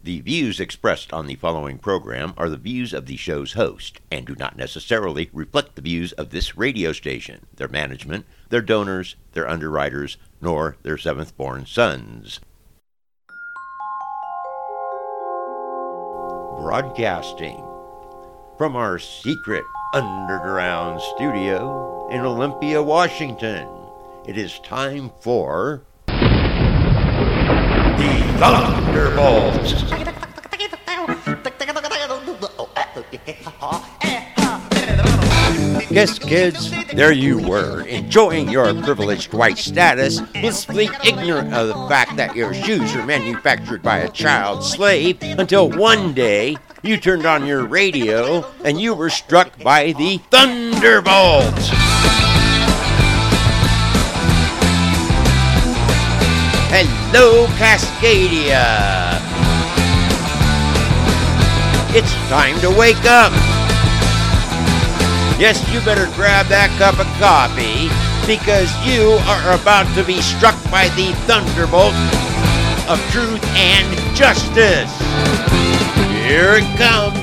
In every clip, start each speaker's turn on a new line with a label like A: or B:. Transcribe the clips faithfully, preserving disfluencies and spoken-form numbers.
A: The views expressed on the following program are the views of the show's host and do not necessarily reflect the views of this radio station, their management, their donors, their underwriters, nor their seventh-born sons. Broadcasting from our secret underground studio in Olympia, Washington, it is time for the Thunderbolts. Yes, kids, there you were, enjoying your privileged white status, blissfully ignorant of the fact that your shoes are manufactured by a child slave, until one day you turned on your radio and you were struck by the Thunderbolts. Hello, Cascadia! It's time to wake up! Yes, you better grab that cup of coffee, because you are about to be struck by the thunderbolt of truth and justice. Here it comes!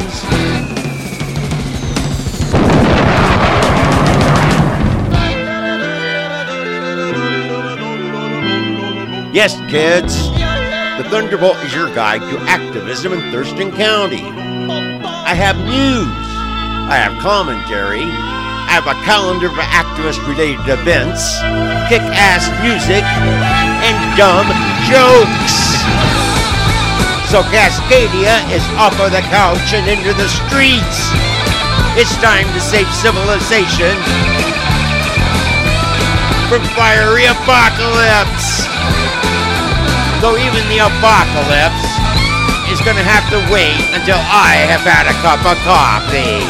A: Yes, kids, the Thunderbolt is your guide to activism in Thurston County. I have news, I have commentary, I have a calendar of activist-related events, kick-ass music, and dumb jokes. So Cascadia is off of the couch and into the streets. It's time to save civilization from fiery apocalypse. Though even the apocalypse is going to have to wait until I have had a cup of coffee.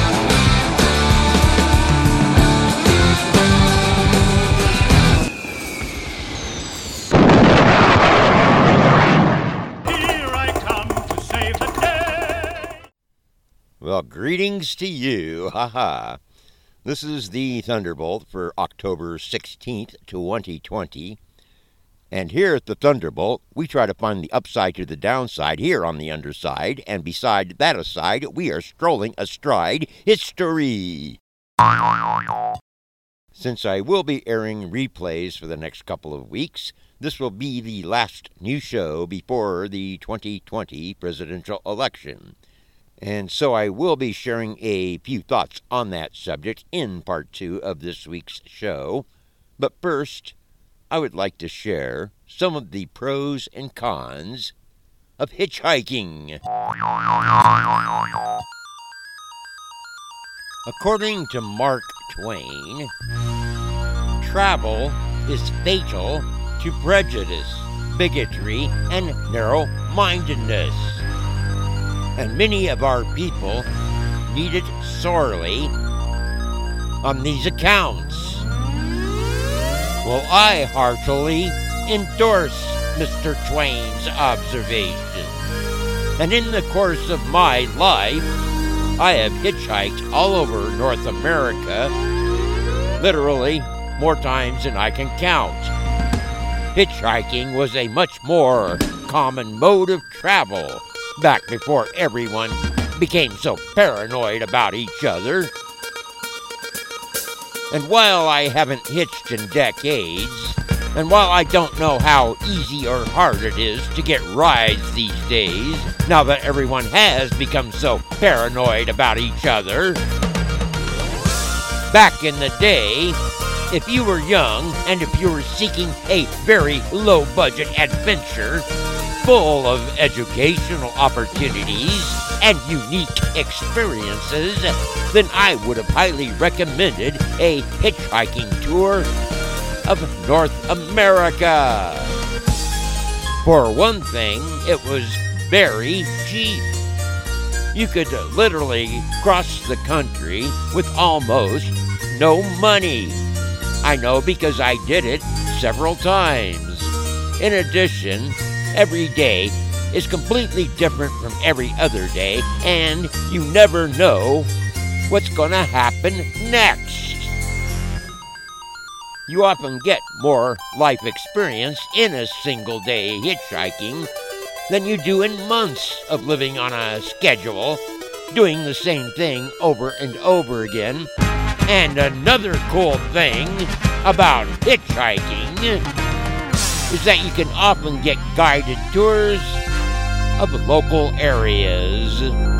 B: Here I come to save the day.
A: Well, greetings to you. Haha. This is the Thunderbolt for October sixteenth, twenty twenty. And here at the Thunderbolt, we try to find the upside to the downside here on the underside, and beside that aside, we are strolling astride history. Since I will be airing replays for the next couple of weeks, this will be the last new show before the twenty twenty presidential election. And so I will be sharing a few thoughts on that subject in part two of this week's show. But first, I would like to share some of the pros and cons of hitchhiking. According to Mark Twain, travel is fatal to prejudice, bigotry, and narrow-mindedness. And many of our people need it sorely on these accounts. Well, I heartily endorse Mister Twain's observation. And in the course of my life, I have hitchhiked all over North America, literally more times than I can count. Hitchhiking was a much more common mode of travel back before everyone became so paranoid about each other. And while I haven't hitched in decades, and while I don't know how easy or hard it is to get rides these days, now that everyone has become so paranoid about each other, back in the day, if you were young and if you were seeking a very low-budget adventure full of educational opportunities and unique experiences, then I would have highly recommended a hitchhiking tour of North America. For one thing, it was very cheap. You could literally cross the country with almost no money. I know because I did it several times. In addition, every day is completely different from every other day, and you never know what's going to happen next. You often get more life experience in a single day hitchhiking than you do in months of living on a schedule, doing the same thing over and over again. And another cool thing about hitchhiking is that you can often get guided tours of local areas.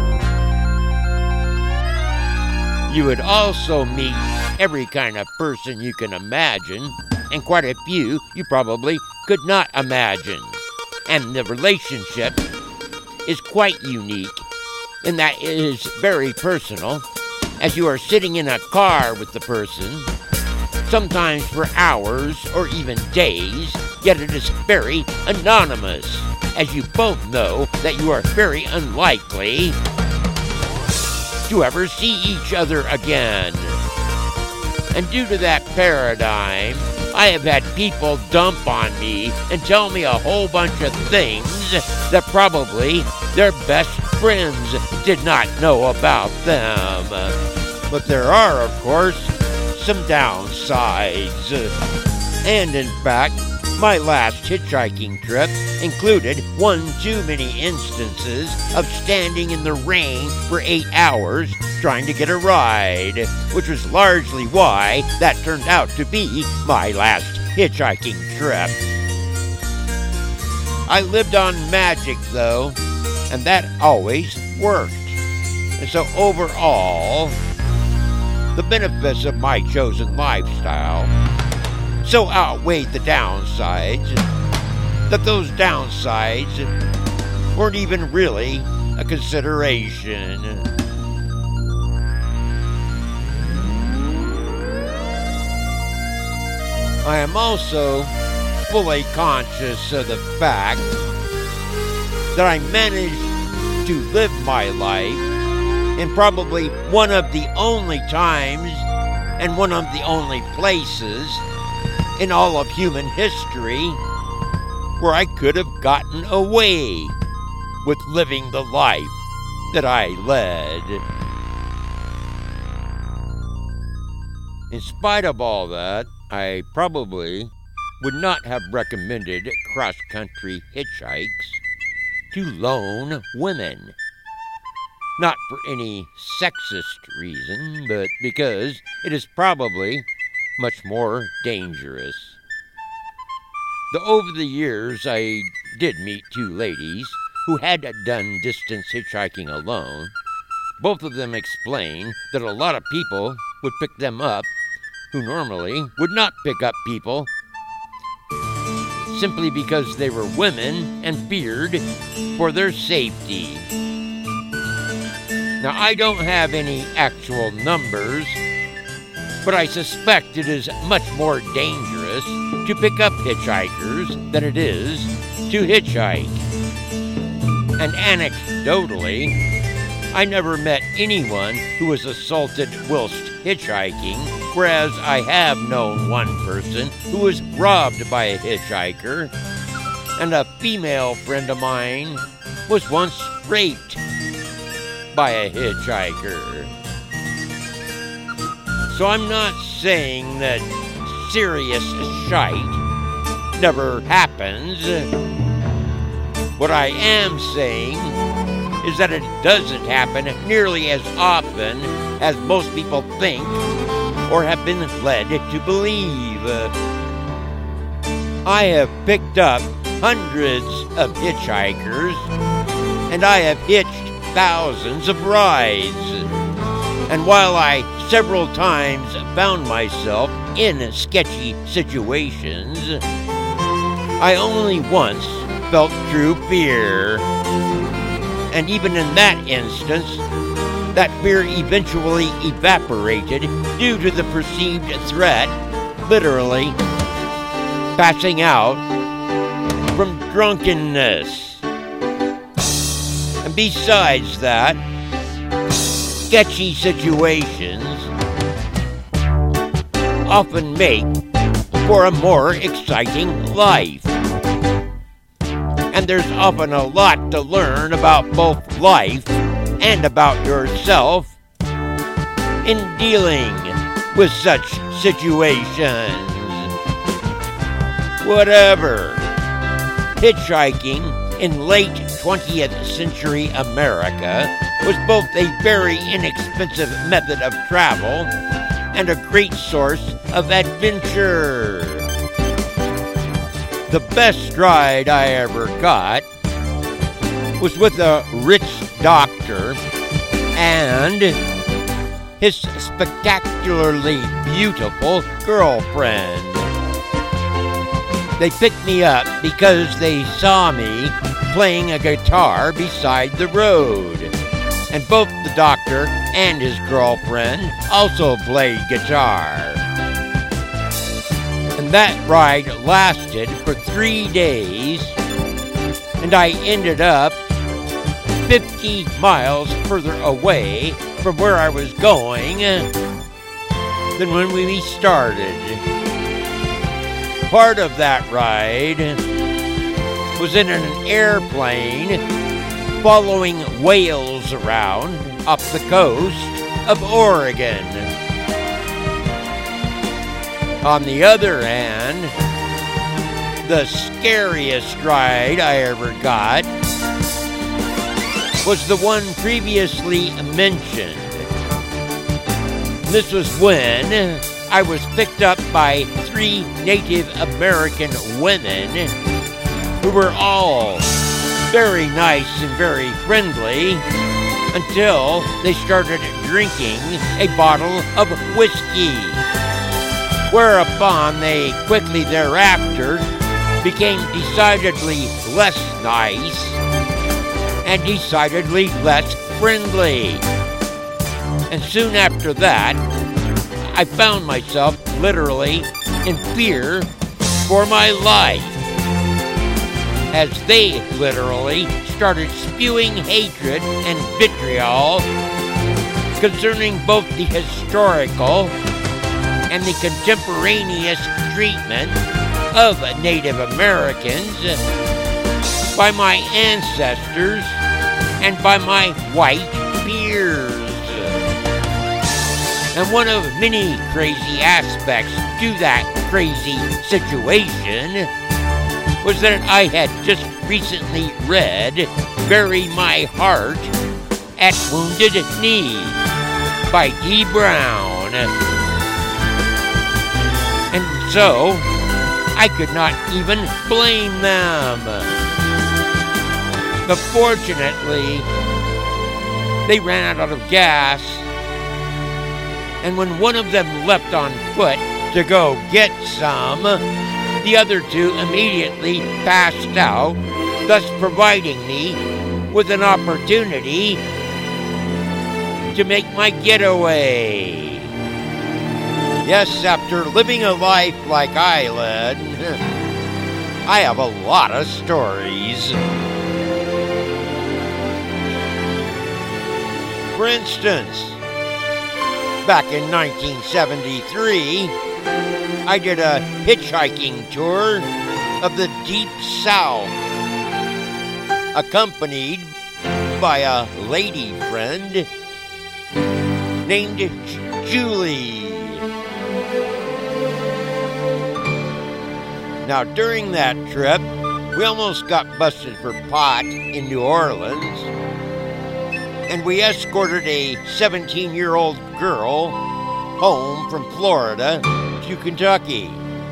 A: You would also meet every kind of person you can imagine, and quite a few you probably could not imagine. And the relationship is quite unique in that it is very personal, as you are sitting in a car with the person, sometimes for hours or even days, yet it is very anonymous, as you both know that you are very unlikely to ever see each other again. And due to that paradigm, I have had people dump on me and tell me a whole bunch of things that probably their best friends did not know about them. But there are, of course, some downsides. And in fact, my last hitchhiking trip included one too many instances of standing in the rain for eight hours trying to get a ride, which was largely why that turned out to be my last hitchhiking trip. I lived on magic, though, and that always worked. And so overall, the benefits of my chosen lifestyle so outweighed the downsides that those downsides weren't even really a consideration. I am also fully conscious of the fact that I managed to live my life in probably one of the only times and one of the only places in all of human history where I could have gotten away with living the life that I led. In spite of all that, I probably would not have recommended cross-country hitchhikes to lone women. Not for any sexist reason, but because it is probably much more dangerous. Though over the years I did meet two ladies who had done distance hitchhiking alone. Both of them explained that a lot of people would pick them up who normally would not pick up people simply because they were women and feared for their safety. Now, I don't have any actual numbers, but I suspect it is much more dangerous to pick up hitchhikers than it is to hitchhike. And anecdotally, I never met anyone who was assaulted whilst hitchhiking, whereas I have known one person who was robbed by a hitchhiker, and a female friend of mine was once raped by a hitchhiker. So I'm not saying that serious shite never happens. What I am saying is that it doesn't happen nearly as often as most people think or have been led to believe. I have picked up hundreds of hitchhikers, and I have hitched thousands of rides. And while I several times found myself in sketchy situations, I only once felt true fear. And even in that instance, that fear eventually evaporated due to the perceived threat, literally passing out from drunkenness. And besides that, sketchy situations often make for a more exciting life. And there's often a lot to learn about both life and about yourself in dealing with such situations. Whatever. Hitchhiking in late twentieth century America was both a very inexpensive method of travel and a great source of adventure. The best ride I ever got was with a rich doctor and his spectacularly beautiful girlfriend. They picked me up because they saw me playing a guitar beside the road. And both the doctor and his girlfriend also played guitar. And that ride lasted for three days, and I ended up fifty miles further away from where I was going than when we started. Part of that ride was in an airplane following whales around up the coast of Oregon. On the other hand, the scariest ride I ever got was the one previously mentioned. This was when I was picked up by three Native American women who were all very nice and very friendly until they started drinking a bottle of whiskey, whereupon they quickly thereafter became decidedly less nice and decidedly less friendly. And soon after that, I found myself literally in fear for my life, as they literally started spewing hatred and vitriol concerning both the historical and the contemporaneous treatment of Native Americans by my ancestors and by my white peers. And one of many crazy aspects to that crazy situation was that I had just recently read Bury My Heart at Wounded Knee by Dee Brown. And so, I could not even blame them. But fortunately, they ran out of gas, and when one of them leapt on foot to go get some, the other two immediately passed out, thus providing me with an opportunity to make my getaway. Yes, after living a life like I led, I have a lot of stories. For instance, back in nineteen seventy-three, I did a hitchhiking tour of the Deep South, accompanied by a lady friend named Julie. Now, during that trip, we almost got busted for pot in New Orleans, and we escorted a seventeen-year-old girl home from Florida to Kentucky.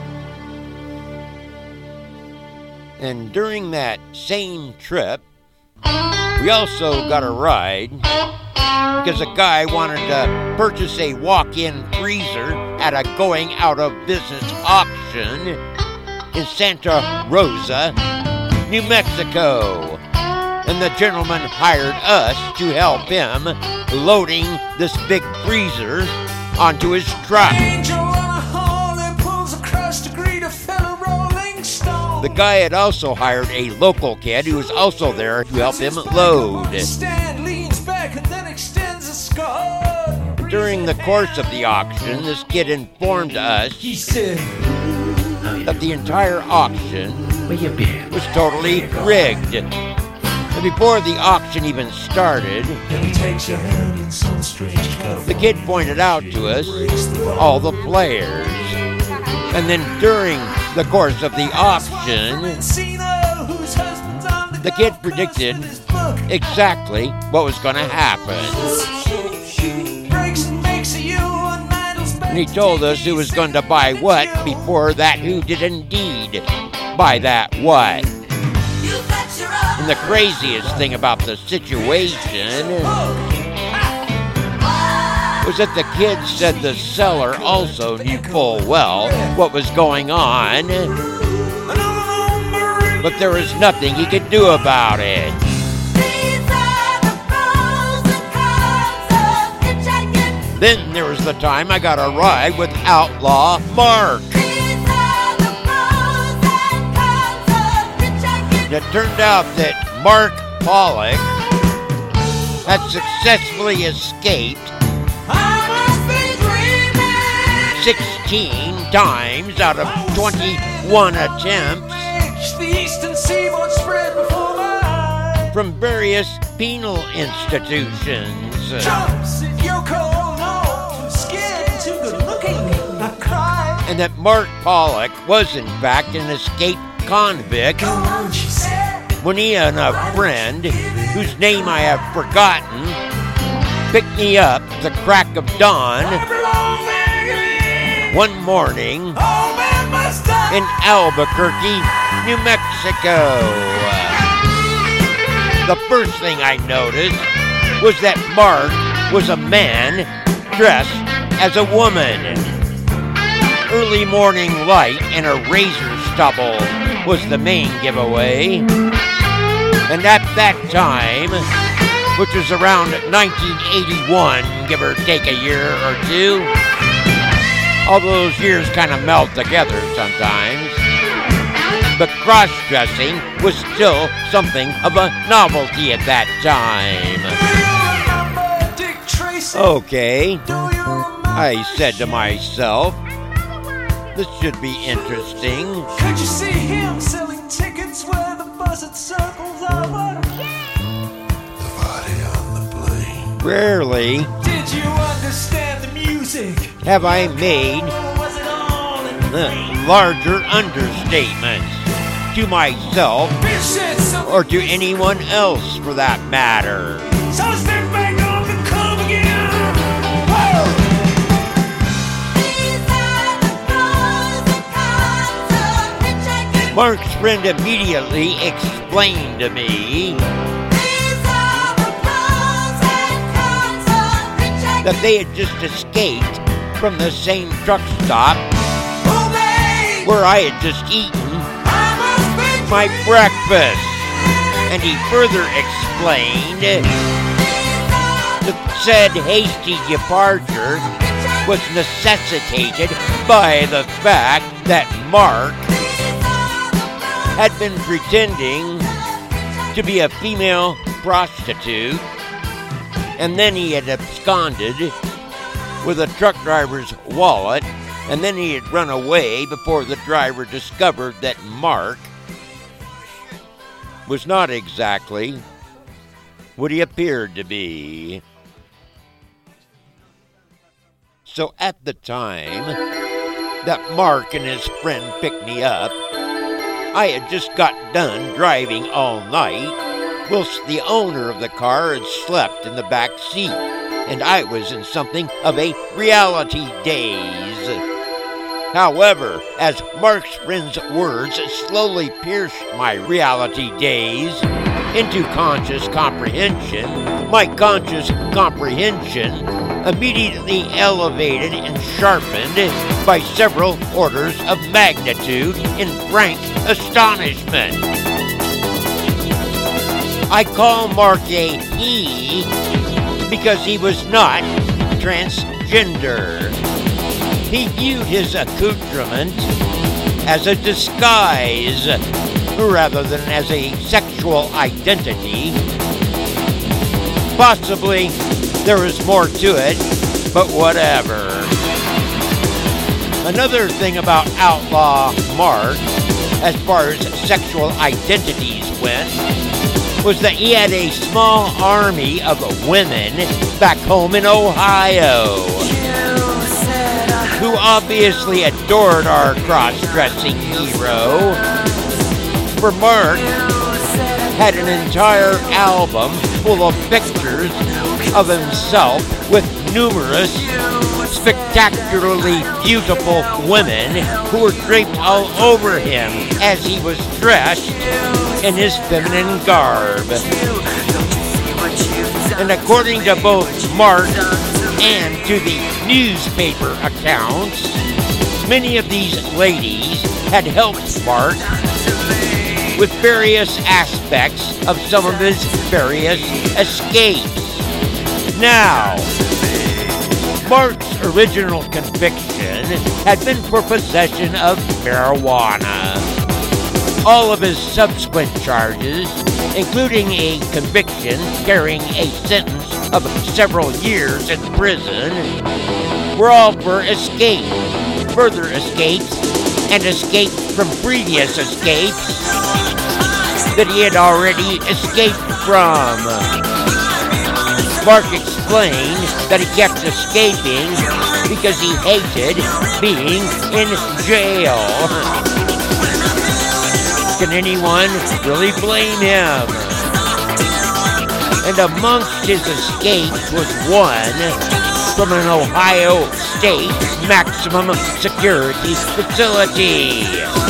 A: And during that same trip, we also got a ride because a guy wanted to purchase a walk-in freezer at a going-out-of-business auction in Santa Rosa, New Mexico. And the gentleman hired us to help him loading this big freezer onto his truck. The guy had also hired a local kid who was also there to help him load. During the course of the auction, this kid informed us that the entire auction was totally rigged. And before the auction even started, the kid pointed out to us all the players. And then during the course of the auction, The kid predicted exactly what was going to happen. And he told us who was going to buy what before that who did indeed buy that what. And the craziest thing about the situation was that the kid said the seller also knew full well what was going on, but there was nothing he could do about it. Then there was the time I got a ride with Outlaw Mark. It turned out that Mark Pollock had successfully escaped sixteen times out of twenty-one attempts from various penal institutions. And that Mark Pollock was in fact an escaped convict when he and a friend, whose name I have forgotten, picked me up at the crack of dawn one morning in Albuquerque, New Mexico. The first thing I noticed was that Mark was a man dressed as a woman. Early morning light and a razor stubble was the main giveaway. And at that time, which was around nineteen eighty-one, give or take a year or two, all those years kind of melt together sometimes, but cross-dressing was still something of a novelty at that time. Okay, I said to myself, this should be interesting.
C: Could you see him selling tickets where the buzzard circles over? The body on the plane.
A: Rarely
C: Did you understand the music?
A: have I made
C: Was it all in
A: uh, larger understatements to myself or to anyone else for that matter.
C: So step back off and come again. Whoa!
A: Mark's friend immediately explained to me that they had just escaped from the same truck stop where I had just eaten my breakfast. And he further explained that said hasty departure was necessitated by the fact that Mark had been pretending to be a female prostitute, and then he had absconded with a truck driver's wallet, and then he had run away before the driver discovered that Mark was not exactly what he appeared to be. So at the time that Mark and his friend picked me up, I had just got done driving all night, whilst the owner of the car had slept in the back seat, and I was in something of a reality daze. However, as Mark's friend's words slowly pierced my reality daze into conscious comprehension, my conscious comprehension immediately elevated and sharpened by several orders of magnitude in frank astonishment. I call Mark a he because he was not transgender. He viewed his accoutrement as a disguise rather than as a sexual identity. Possibly there is more to it, but whatever. Another thing about Outlaw Mark, as far as sexual identities went, was that he had a small army of women back home in Ohio who obviously adored our cross-dressing hero. For Mark had an entire album full of pictures of himself with numerous spectacularly beautiful women who were draped all over him as he was dressed in his feminine garb. And according to both Mark and to the newspaper accounts, many of these ladies had helped Mark with various aspects of some of his various escapes. Now, Mark's original conviction had been for possession of marijuana. All of his subsequent charges, including a conviction carrying a sentence of several years in prison, were all for escape, further escapes, and escapes from previous escapes that he had already escaped from. Mark explained that he kept escaping because he hated being in jail. Can anyone really blame him? And amongst his escapes was one from an Ohio State maximum security facility.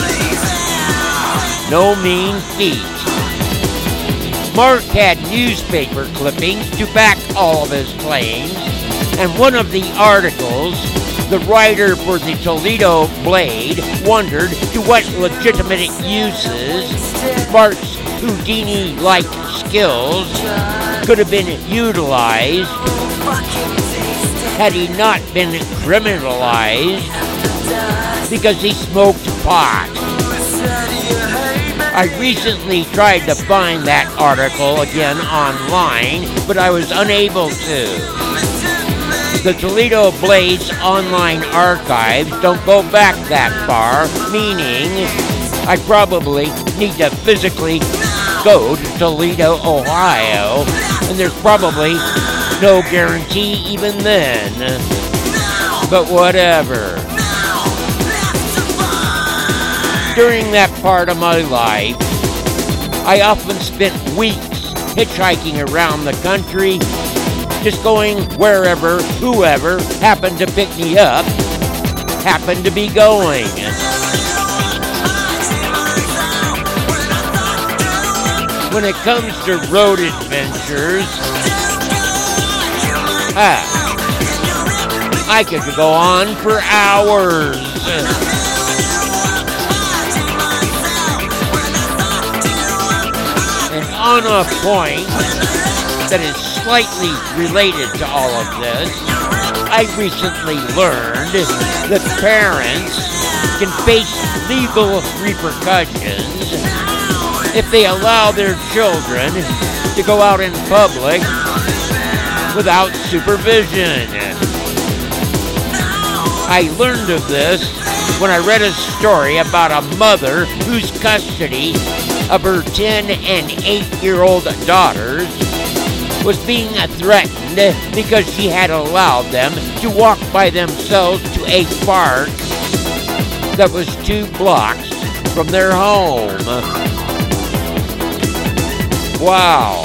A: No mean feat. Mark had newspaper clippings to back all of his claims, and one of the articles, the writer for the Toledo Blade wondered to what legitimate uses Mark's Houdini-like skills could have been utilized had he not been criminalized because he smoked pot. I recently tried to find that article again online, but I was unable to. The Toledo Blade's online archives don't go back that far, meaning I probably need to physically go to Toledo, Ohio, and there's probably no guarantee even then. But whatever. During that part of my life, I often spent weeks hitchhiking around the country, just going wherever, whoever happened to pick me up, happened to be going. When it comes to road adventures, ah, I could go on for hours. And on a point that is slightly related to all of this, I recently learned that parents can face legal repercussions if they allow their children to go out in public without supervision. I learned of this when I read a story about a mother whose custody of her ten and eight-year-old daughters was being threatened because she had allowed them to walk by themselves to a park that was two blocks from their home. Wow.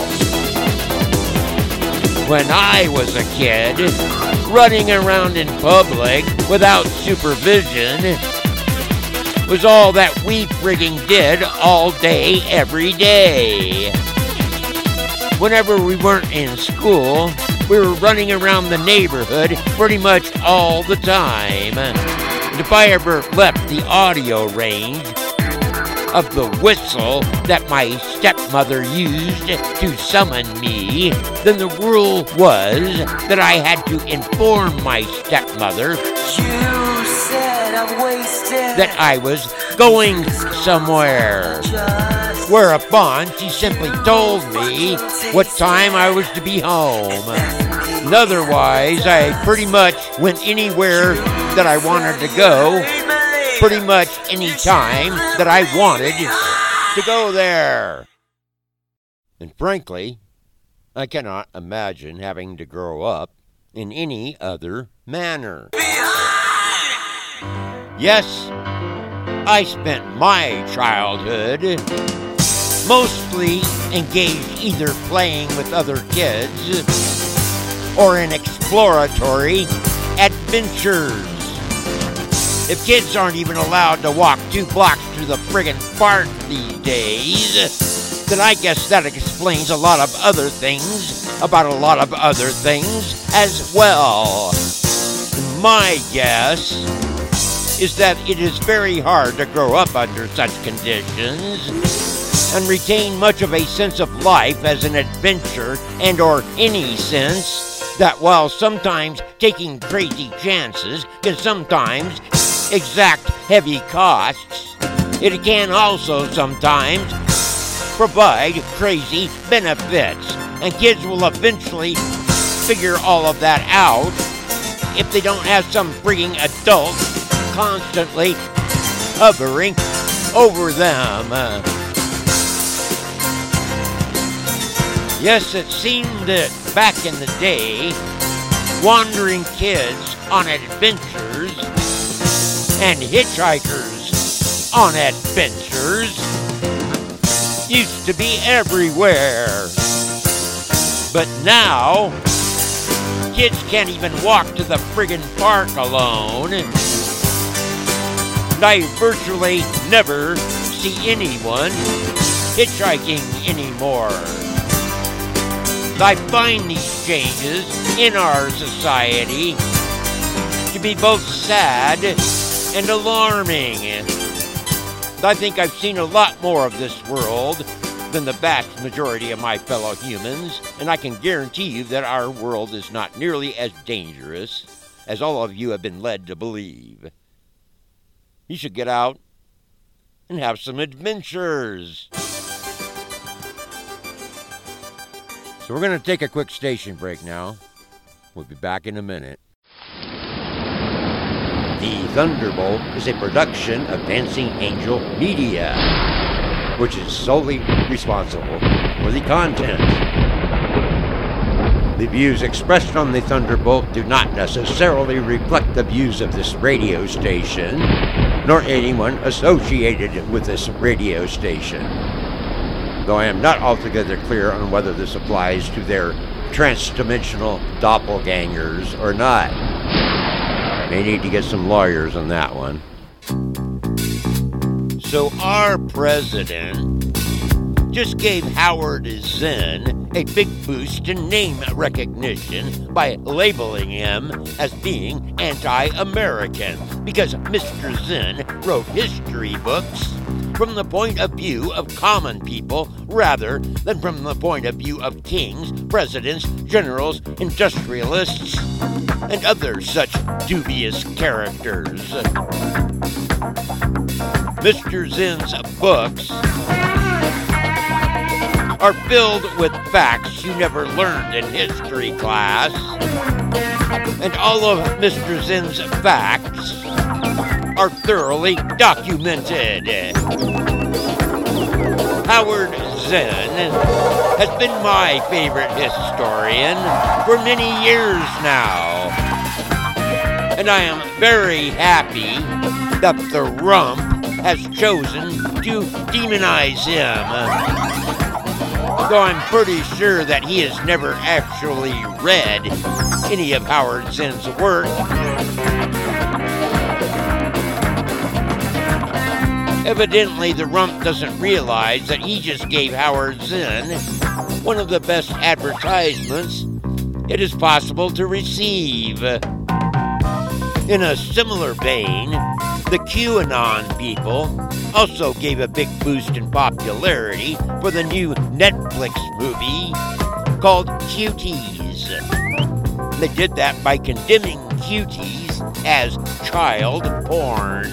A: When I was a kid, running around in public without supervision was all that we frigging did all day, every day. Whenever we weren't in school, we were running around the neighborhood pretty much all the time. And if I ever left the audio range of the whistle that my stepmother used to summon me, then the rule was that I had to inform my stepmother
C: You said I wasted
A: that I was going somewhere. Whereupon she simply told me what time I was to be home. And otherwise, I pretty much went anywhere that I wanted to go, pretty much any time that I wanted to go there. And frankly, I cannot imagine having to grow up in any other manner. Yes, I spent my childhood mostly engaged either playing with other kids or in exploratory adventures. If kids aren't even allowed to walk two blocks to the friggin' park these days, then I guess that explains a lot of other things about a lot of other things as well. My guess is that it is very hard to grow up under such conditions and retain much of a sense of life as an adventure and or any sense that while sometimes taking crazy chances can sometimes exact heavy costs, it can also sometimes provide crazy benefits, and kids will eventually figure all of that out if they don't have some frigging adult constantly hovering over them. Uh, yes, it seemed that back in the day, wandering kids on adventures and hitchhikers on adventures used to be everywhere. But now, kids can't even walk to the friggin' park alone. And I virtually never see anyone hitchhiking anymore. I find these changes in our society to be both sad and alarming. I think I've seen a lot more of this world than the vast majority of my fellow humans, and I can guarantee you that our world is not nearly as dangerous as all of you have been led to believe. You should get out and have some adventures. So we're going to take a quick station break now. We'll be back in a minute. The Thunderbolt is a production of Dancing Angel Media, which is solely responsible for the content. The views expressed on the Thunderbolt do not necessarily reflect the views of this radio station, nor anyone associated with this radio station, though I am not altogether clear on whether this applies to their trans-dimensional doppelgangers or not. May need to get some lawyers on that one. So our president just gave Howard Zinn a big boost in name recognition by labeling him as being anti-American because Mister Zinn wrote history books from the point of view of common people rather than from the point of view of kings, presidents, generals, industrialists, and other such dubious characters. Mister Zinn's books are filled with facts you never learned in history class, and all of Mister Zinn's facts are thoroughly documented. Howard Zinn has been my favorite historian for many years now, and I am very happy that the rump has chosen to demonize him, though I'm pretty sure that he has never actually read any of Howard Zinn's work. Evidently, the rump doesn't realize that he just gave Howard Zinn one of the best advertisements it is possible to receive. In a similar vein, the QAnon people also gave a big boost in popularity for the new Netflix movie called Cuties. They did that by condemning cuties as child porn.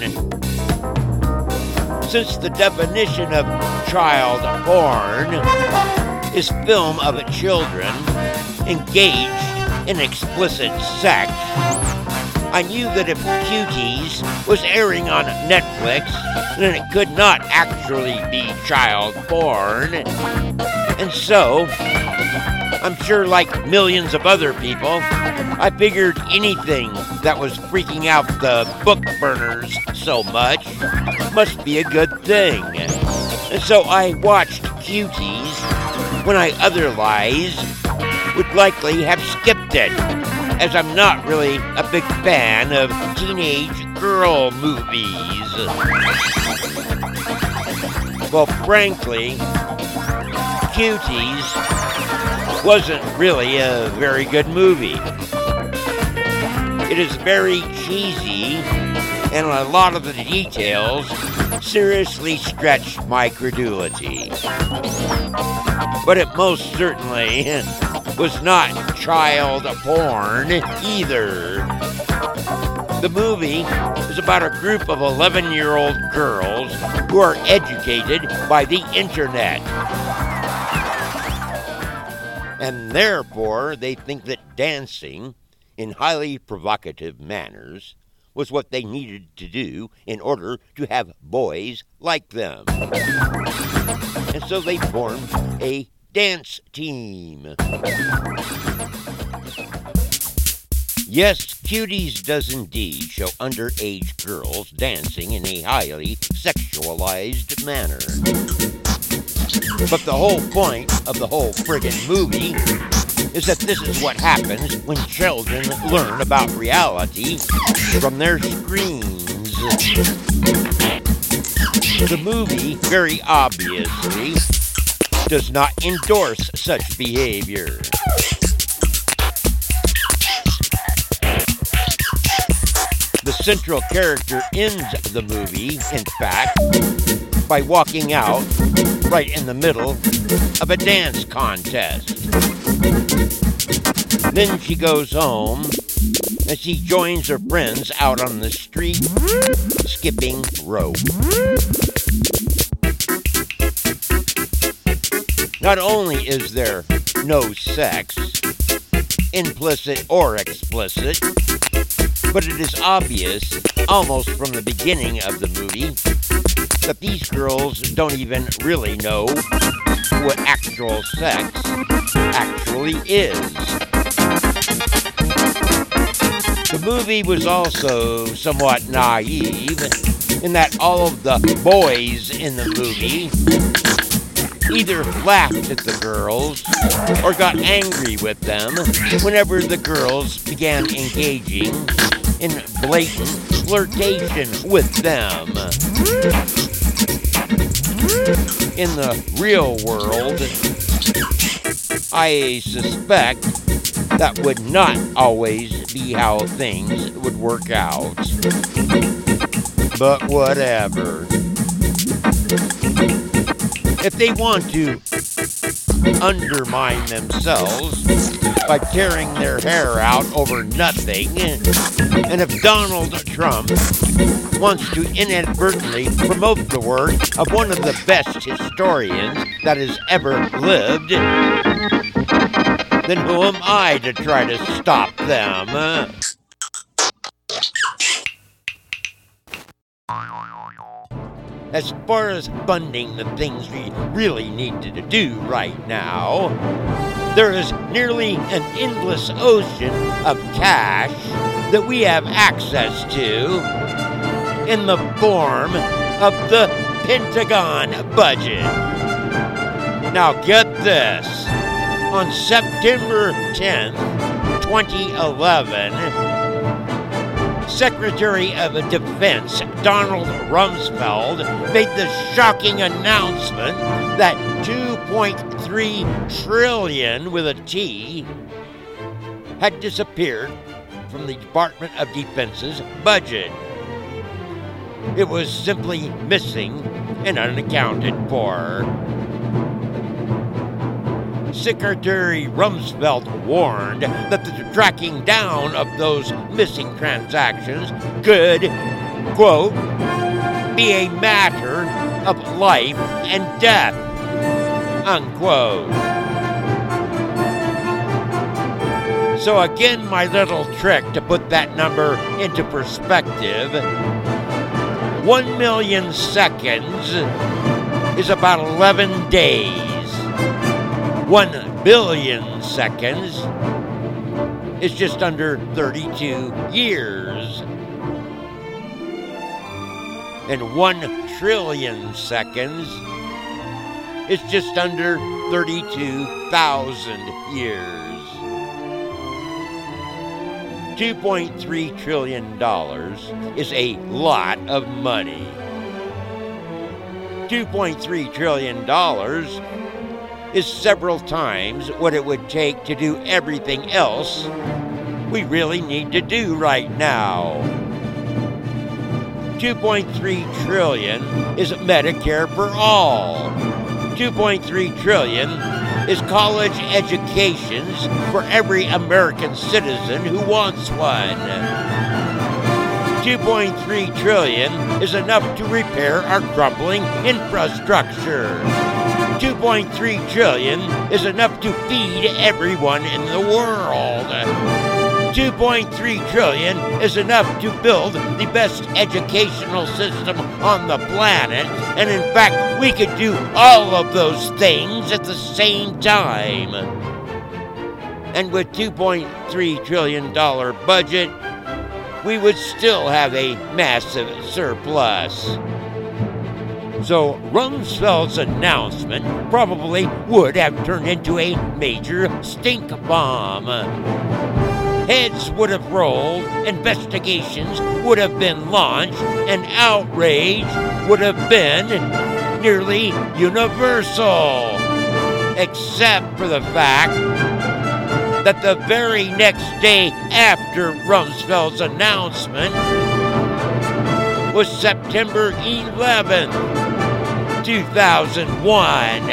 A: Since the definition of child porn is film of children engaged in explicit sex, I knew that if Cuties was airing on Netflix, then it could not actually be child porn. And so, I'm sure like millions of other people, I figured anything that was freaking out the book burners so much must be a good thing. And so I watched Cuties when I otherwise would likely have skipped it, as I'm not really a big fan of teenage girl movies. Well, frankly, Cuties wasn't really a very good movie. It is very cheesy, and a lot of the details seriously stretched my credulity. But it most certainly was not child porn either. The movie is about a group of eleven-year-old girls who are educated by the internet. And therefore, they think that dancing in highly provocative manners was what they needed to do in order to have boys like them. And so they formed a dance team. Yes, Cuties does indeed show underage girls dancing in a highly sexualized manner. But the whole point of the whole friggin' movie is that this is what happens when children learn about reality from their screens. The movie, very obviously, does not endorse such behavior. The central character ends the movie, in fact, by walking out right in the middle of a dance contest. Then she goes home and she joins her friends out on the street skipping rope. Not only is there no sex, implicit or explicit, but it is obvious, almost from the beginning of the movie, that these girls don't even really know what actual sex actually is. The movie was also somewhat naive in that all of the boys in the movie either laughed at the girls or got angry with them whenever the girls began engaging in blatant flirtation with them. In the real world, I suspect that would not always be how things would work out. But whatever. If they want to undermine themselves by tearing their hair out over nothing, and if Donald Trump wants to inadvertently promote the work of one of the best historians that has ever lived, then who am I to try to stop them? As far as funding the things we really need to do right now, there is nearly an endless ocean of cash that we have access to in the form of the Pentagon budget. Now get this. On September tenth, twenty eleven, Secretary of Defense Donald Rumsfeld made the shocking announcement that two point three trillion dollars with a T had disappeared from the Department of Defense's budget. It was simply missing and unaccounted for. Secretary Rumsfeld warned that the tracking down of those missing transactions could, quote, be a matter of life and death, unquote. So again, my little trick to put that number into perspective, one million seconds is about eleven days. One billion seconds is just under thirty-two years. And one trillion seconds is just under thirty-two thousand years. two point three trillion dollars is a lot of money. two point three trillion dollars is several times what it would take to do everything else we really need to do right now. two point three trillion dollars is Medicare for all. two point three trillion dollars is college educations for every American citizen who wants one. two point three trillion dollars is enough to repair our crumbling infrastructure. two point three trillion dollars is enough to feed everyone in the world. two point three trillion dollars is enough to build the best educational system on the planet, and in fact, we could do all of those things at the same time. And with two point three trillion dollars budget, we would still have a massive surplus. So Rumsfeld's announcement probably would have turned into a major stink bomb. Heads would have rolled, investigations would have been launched, and outrage would have been nearly universal. Except for the fact that the very next day after Rumsfeld's announcement was September eleventh, two thousand one.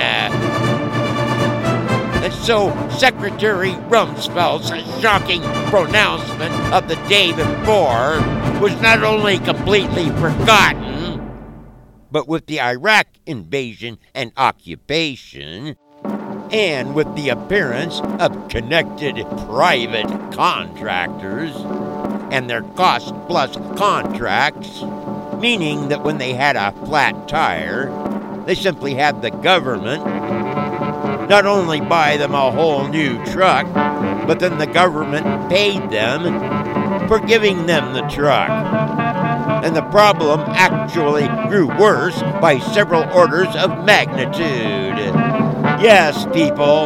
A: And so Secretary Rumsfeld's shocking pronouncement of the day before was not only completely forgotten, but with the Iraq invasion and occupation, and with the appearance of connected private contractors and their cost-plus contracts, meaning that when they had a flat tire, they simply had the government not only buy them a whole new truck, but then the government paid them for giving them the truck. And the problem actually grew worse by several orders of magnitude. Yes, people,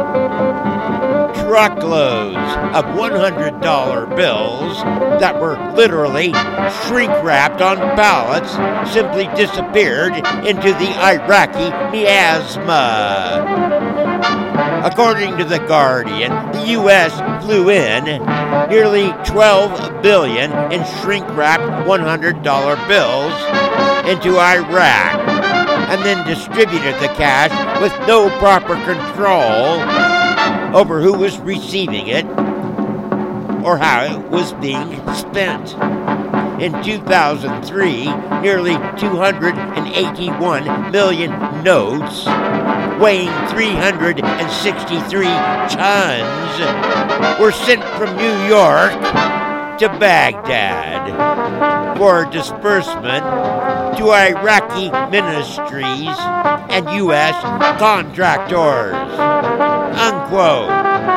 A: truckloads of one hundred dollar bills that were literally shrink-wrapped on pallets simply disappeared into the Iraqi miasma. According to The Guardian, the U S flew in nearly twelve billion dollars in shrink-wrapped one hundred dollar bills into Iraq, and then distributed the cash with no proper control over who was receiving it or how it was being spent. In two thousand three, nearly two hundred eighty-one million notes, weighing three hundred sixty-three tons, were sent from New York to Baghdad for disbursement to Iraqi ministries and U S contractors. Unquote.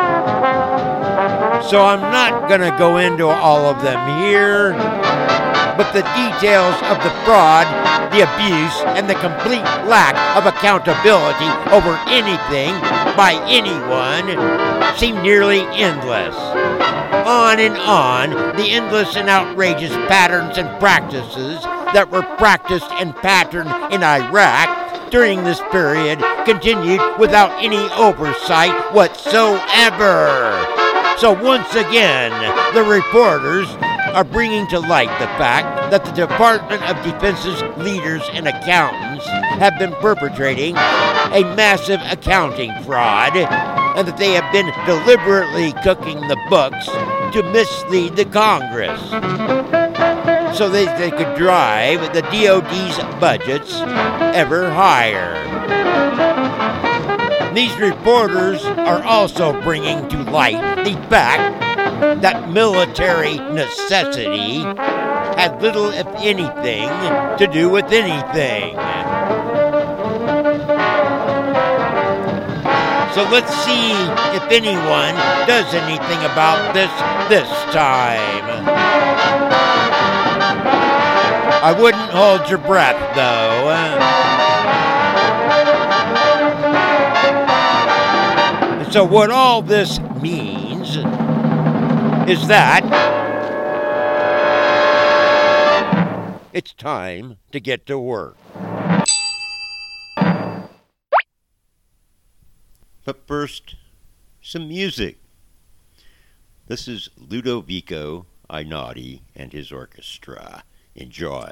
A: So I'm not going to go into all of them here, but the details of the fraud, the abuse, and the complete lack of accountability over anything by anyone seem nearly endless. On and on, the endless and outrageous patterns and practices that were practiced and patterned in Iraq during this period continued without any oversight whatsoever. So once again, the reporters are bringing to light the fact that the Department of Defense's leaders and accountants have been perpetrating a massive accounting fraud, and that they have been deliberately cooking the books to mislead the Congress so that they could drive the D O D's budgets ever higher. These reporters are also bringing to light the fact that military necessity had little, if anything, to do with anything. So let's see if anyone does anything about this this time. I wouldn't hold your breath, though. So what all this means is that it's time to get to work. But first, some music. This is Ludovico Einaudi and his orchestra. Enjoy.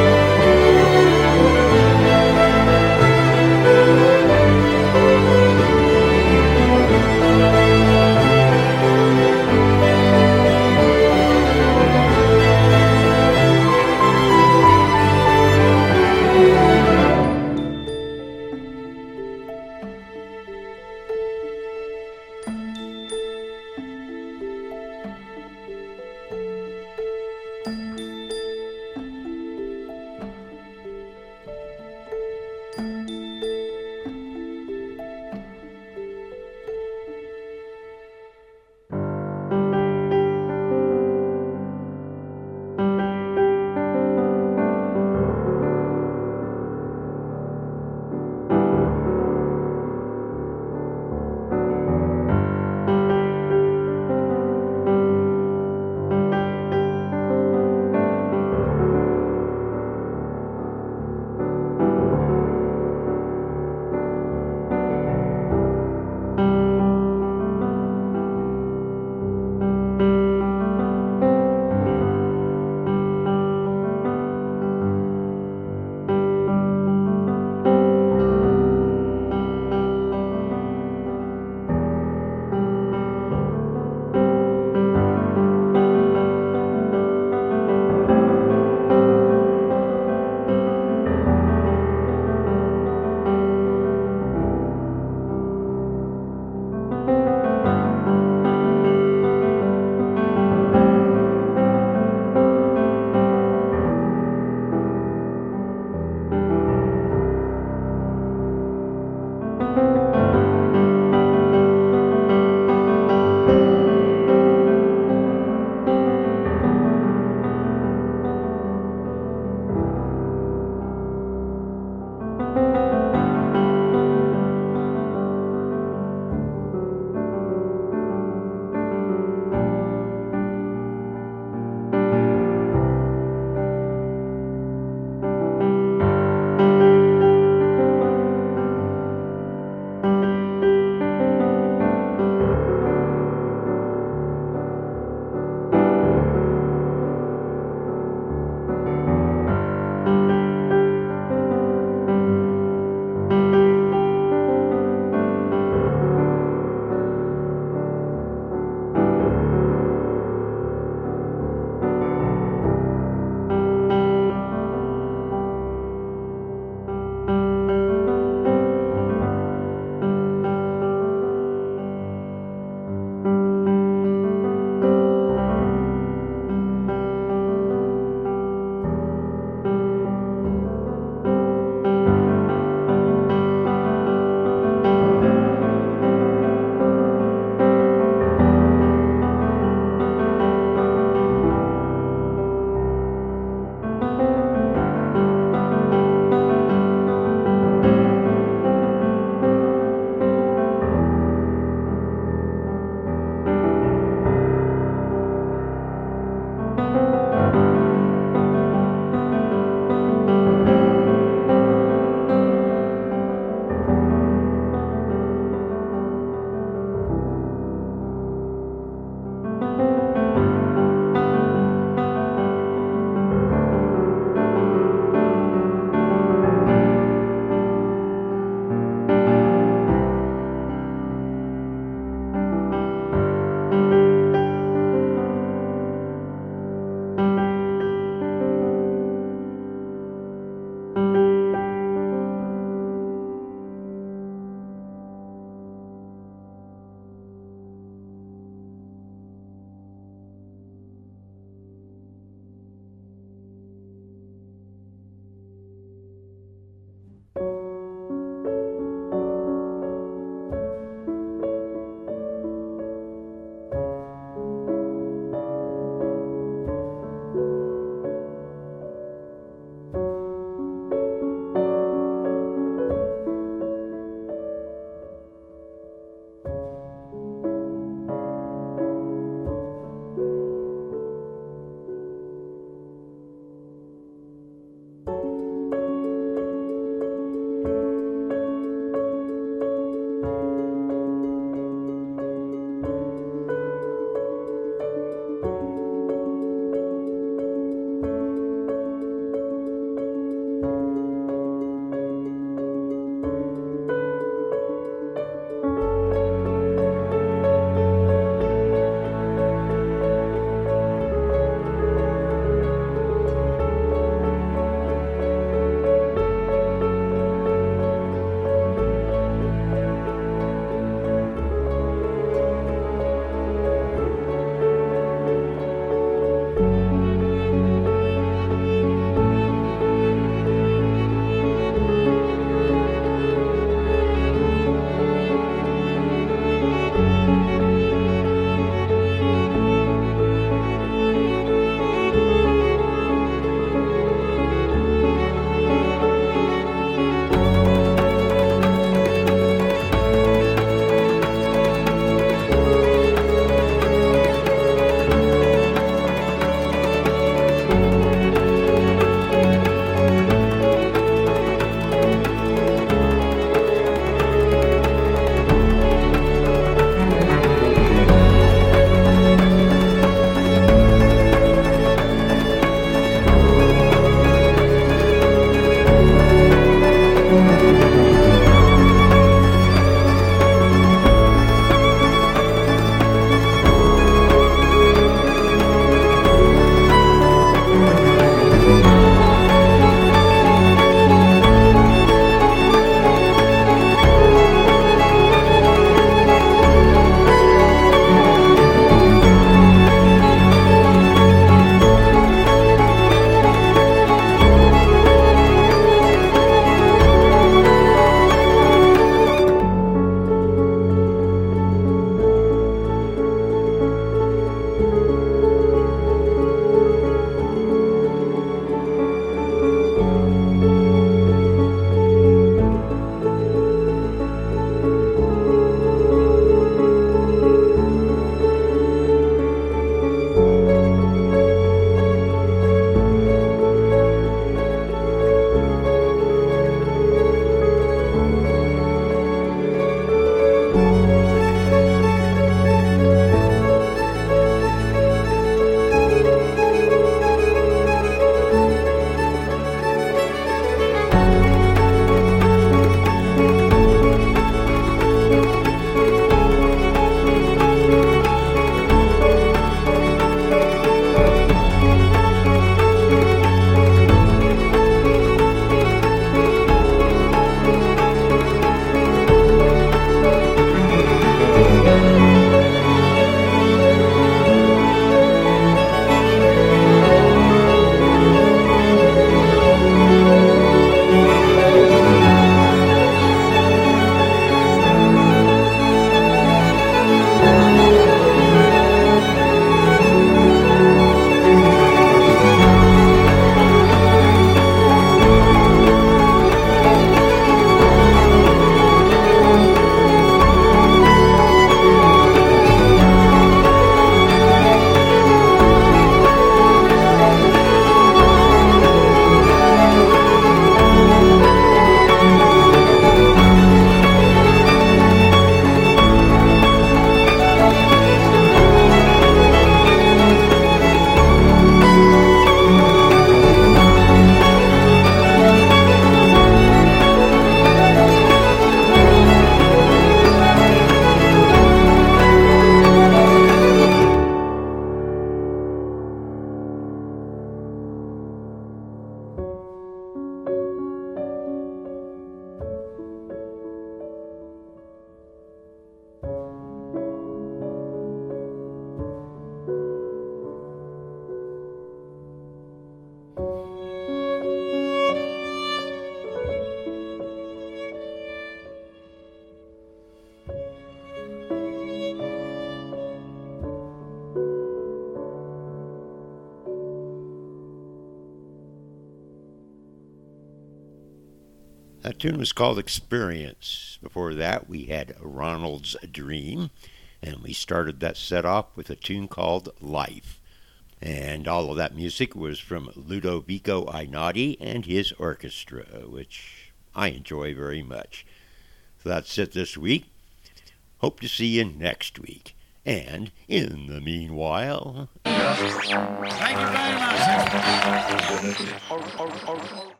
A: That tune was called Experience. Before that, we had Ronald's Dream, and we started that set off with a tune called Life. And all of that music was from Ludovico Einaudi and his orchestra, which I enjoy very much. So that's it this week. Hope to see you next week. And in the meanwhile...
B: Thank you very much.